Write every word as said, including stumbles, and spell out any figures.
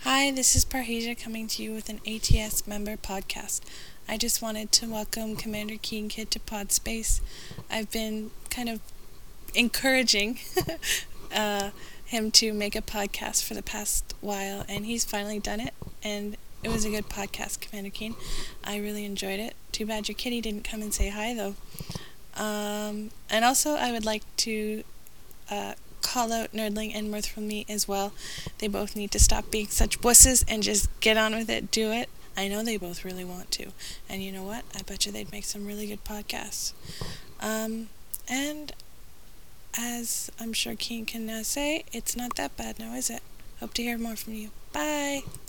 Hi, this is Parhasia coming to you with an A T S member podcast. I just wanted to welcome Commander Keen Kid to Podspace. I've been kind of encouraging uh, him to make a podcast for the past while, and he's finally done it, and it was a good podcast, Commander Keen. I really enjoyed it. Too bad your kitty didn't come and say hi, though. Um, and also, I would like to uh, call out Nerdling and Mirth from me as well. They both need to stop being such wusses and just get on with it, do it. I know they both really want to. And you know what? I bet you they'd make some really good podcasts. Um, and as I'm sure Keen can now say, it's not that bad now, is it? Hope to hear more from you. Bye!